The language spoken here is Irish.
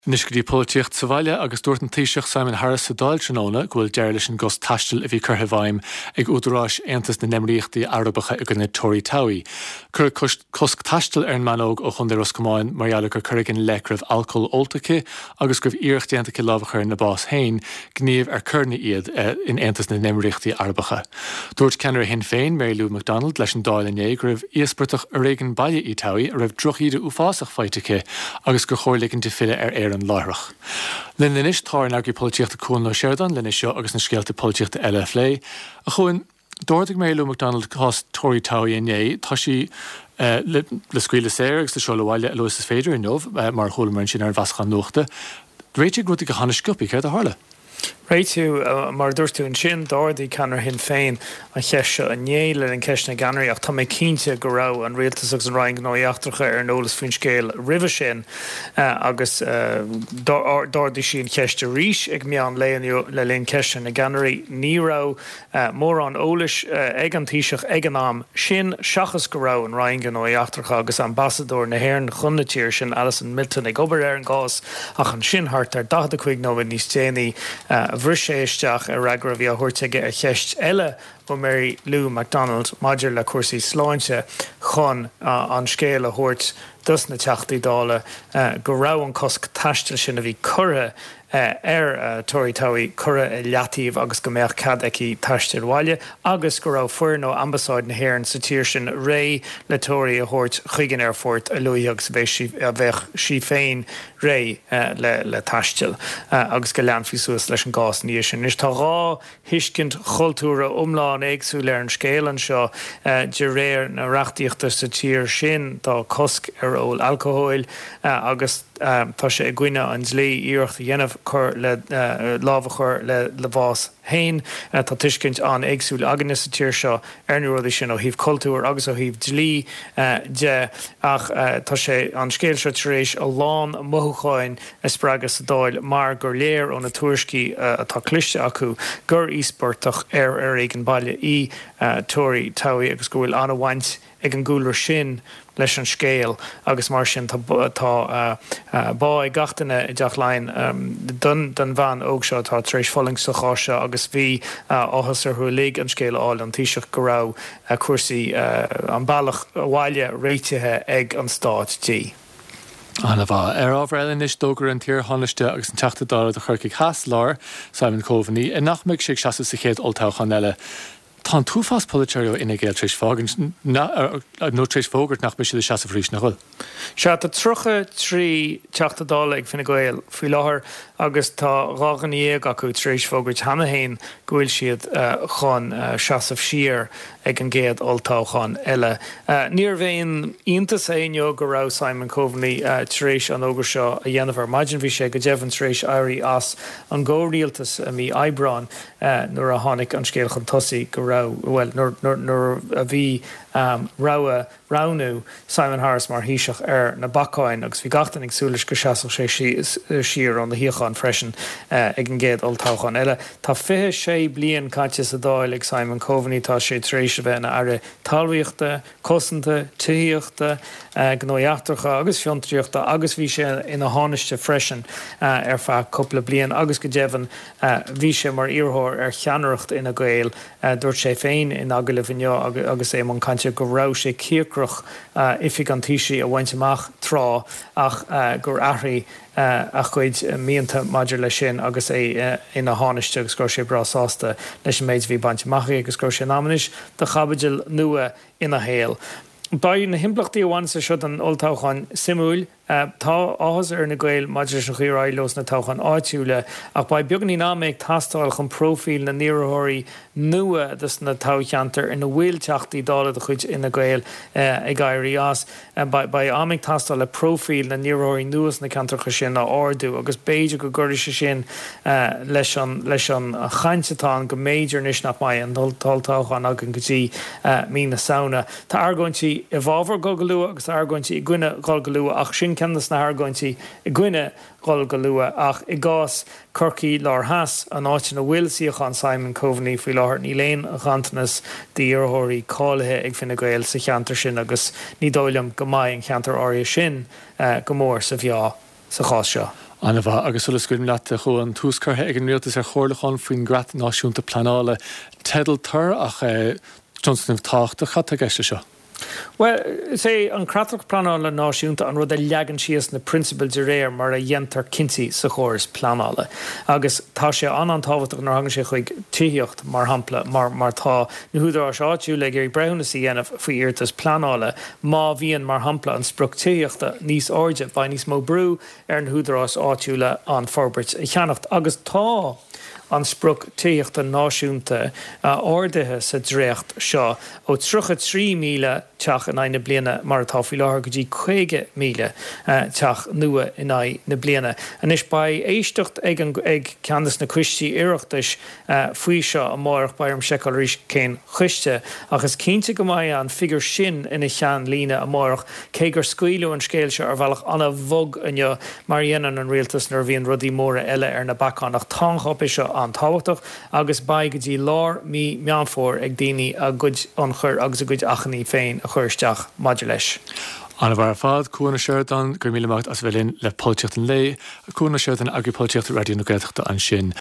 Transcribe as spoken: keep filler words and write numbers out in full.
Nis go dtí políocht sa bhaile agus dúirt an taoiseach Simon Harris sa dáil tróna ghfuil deir leis an gos taistil a bhí curtha bhaim ag údarrás Aontas na Nimríochtaí Arbacha ag na Tory Towie. Cur cosc taistil ar an manóg ó chun de Roscomáin marall gur curigin lecrah alcohol oltacha agus goibh iarcht déantacha lábhachar na bás hain gníomh ar curna iad in Aontas na Nimríochtaí Arbacha. Dúirt ceannar hin féin Mary Lou MacDonald leis an dáil inné go raibh íospartach a réigen baile í Towie a raibh drochiide uafásach feitice agus gur chóirligin de file ar éir an láithreach. Linn linis tá an agri políochta cún nó Sheridan linis seo agus na scéalta políochta eile lé. A chuin dúirteag Mary Lou MacDonald cos Tory Towie inné tá si le scuile séir agus tá seo le bhaile Luas is féidir in nómh mar cholamar sin ar bhaschan nuachta. Réitigh go go chana sciúpi céir a hála. Réitú mar dúirtú an sin dádaí ceannar hin féin an cheise a néile an ceisna ganraí ach tá mé cínte go rá an rialtas agus an ráin gnáíachtracha ar nólas faoin scéal ribh sin agus dádaí sin ceiste ríis ag meán léon le léon ceiste na ganraí ní rá mór an ólas ag an taoiseach ag an am sin seachas go rá an ráin gnáíachtracha agus ambassador na hhéir chunnatíir sin Alison Milton ag obair ar an gás ach an sin hart ar dada chuig nó níos déanaí bhir sé isteach a ragra bhí a thuirteige a cheist eile ó Mary Lou MacDonald maidir le cuasaí sláinte chun an scéal a thuirt dus na teachtaí dála go rá an cosc taistil sin a bhí curtha ar Tory Towie curtha i leatíomh agus go mbeadh cad ag í taistil bhaile agus go rá fuair nó ambasáid na hhéireann sa tíir sin ré le Tory a thuirt chuigean ar fort a luíogus a bheith si féin ré le le taistil agus go lean fiú suas leis an gás níos sin. Is tá rá hiiscint chultúra umláin éagsú le an scéal an seo de réir na reachtaíochta sa tír sin tá cosc ar ól alcohol agus tá sé ag gcuine an dlí íocht a dhéanamh chur le lábhachar le le bhás hain tá tuiscint an éagsúil agan sa tíir seo ar nuair sin ó híomh cultúr agus ó híomh dlí de ach tá sé an scéal seo taréis a lán mothúcháin is spragus sa dáil mar gur léir ó na tuairiscí atá cliste acu gur íospartach ar ar ag an baile í Tory Towie agus go bhfuil anna bhaint ag an gúlar sin leis an scéal agus mar sin tá bá ag gatainna i deach lein don bhean óg seo tá tréis falling sa cháise agus bhí áthas ar thuaigh an scéal áil an taoiseach go rá cuasaí an bailach bhaile réitethe ag an stáit tí. Anna bha, ar ábhreilin is dógur an tír tháineiste agus an teachta dála a chuircaigh cheas lár Simon Coveney i nach mbeidh sé seasa sa chéad oltáchan eile. Tá túfás politeireo ina ggéil tréis fágan nó tréis fógart nach mis le seasa frís nach chuil. Se tá trocha trí teachta dála ag finna gail faoi láthair agus tá rágan íag acu tréis fógart hena hain gohfuil siad chun seasamh siar ag an géad oltáchan eile. Níor bhéon iontas éoneo go rá Simon Coveney tréis an ógur seo a dhéanamh maidin bhí sé go deimhan tréis airí as an ggórialtas a mí Eibreán nuair a tháinig an scéal chun tosaí go rá well nuair a bhí ráha ránú Simon Harris mar híiseach ar na bacáin agus bhí gachtain ag súlais go seasamh sé siar an na híocháin freisin ag an géad oltáchan eile. Tá fiche sé bliain caite sa dáil ag Simon Coveney tá sé tréis a bheith na aire talmhaíochta, cosanta, tuíochta, gnáíachtarcha agus fiontraíochta agus bhí sé ina tháineiste freisin ar feadh coppla bliain agus go deimhan bhí sé mar iarthóir ar cheannaireacht ina gael dúirt sé féin in aga le bhaineo agus é man cainte go rá sé cíocrach ifig an tíisi a bhaint amach trá ach gur athraí a chuid míonta maidir le sin agus é ina tháineiste agus gur sé brasásta leis an méid bhí baint amach agus gur sé námanis de chabaidil nua ina héal. Ba na himplachtaí amhain sa seo an oltáchan simúil tá áthas ar na gail maidir an chiaráilos na táchan áitiúile ach ba beagnaí ná méid tastáil chun profíl na níorthirí nua dus na tácheantar ina bhfuil teachtaí dála a chuid ina gail ag gaiirí as ba amig tastáil le profíl na níorthirí nuas na cantarcha sin á ardú agus béidir go gcuirse sin leis an leis an chaintetá go méidir níos nach mai an táiltáchan agan gotí mí na saona. Tá argóintí i bhábhar gogalúa agus argóintí i gcuine gogalúa ach sin ceannas na argóintí i gcuine gogalúa ach i gás Corky lár has an áitin a bhfuil síochan Simon Coveney faoi láthair ní léon a chantanas díorthirí cáilethe ag finna gail sa cheantar sin agus ní dóilem go maith an cheantar áirithe sin go mór sa bheá sa chás seo. Anna bha agus sulas gúim leat chu an túscarthe ag an rialtas ar chóirlachán faoin grat náisiúnta planála tedal tar ach Johnson tácht a chatta geiste seo. Well, sé an cratach planála náisiúnta an rud a leagan sios na principal de réir mar a dhéantar cinsaí sa chóras planála. Agus tá sé an an táhaach nar hagan sé chuig tíocht mar hampla mar mar tá na húdarrás áitiú le géirí brehna sa dhéanamh faoi iartas planála má bhíon mar hampla an spruc tíochta níos áide ba níos mó brú ar na húdarrás áitiúla an forbert i cheannacht. Agus tá an spruc tíochta náisiúnta áirithe sa dréocht seo ó trucha trí míle teach in aine bliana mar atá faoi láthair go dtí chuige míle teach nua in ai na bliana. An is ba éistecht ag ag ceannas na cuistí iireachtais faoi seo a mórach bairm seáil rís cén chuiste agus cínte go maiid an figur sin ina chean lína a mórach cé gur scuilú an scéilse ar bhealach anna bhog inne mar dhéanaan an rialtas nar bhíon rudí móra eile ar na bacán ach táchop is seo an táhachtach agus ba go dtí lár mí meanfór ag daoine a gcuid an chur agus a gcuid achanaí féin a chuirteach maidir leis. Anna bhar fad cúna seird an gur míleach as bhelinn le póilteocht an lé, a cúna seird an agripóilteocht radio na Gaeltachta an sin.